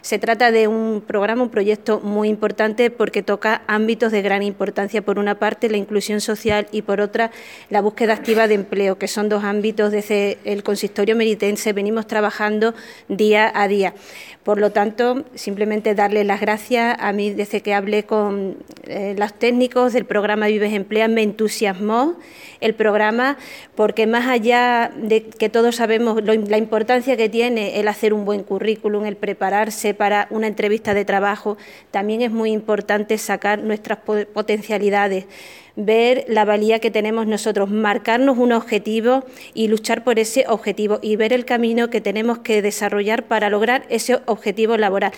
Se trata de un programa, un proyecto muy importante porque toca ámbitos de gran importancia. Por una parte, la inclusión social y por otra, la búsqueda activa de empleo, que son dos ámbitos desde el Consistorio Meritense venimos trabajando día a día. Por lo tanto, simplemente darle las gracias. A mí, desde que hablé con los técnicos del programa Vives Emplea, me entusiasmó el programa, porque más allá de que todos sabemos la importancia que tiene el hacer un buen currículum, el prepararse para una entrevista de trabajo, también es muy importante sacar nuestras potencialidades, ver la valía que tenemos nosotros, marcarnos un objetivo y luchar por ese objetivo y ver el camino que tenemos que desarrollar para lograr ese objetivo laboral.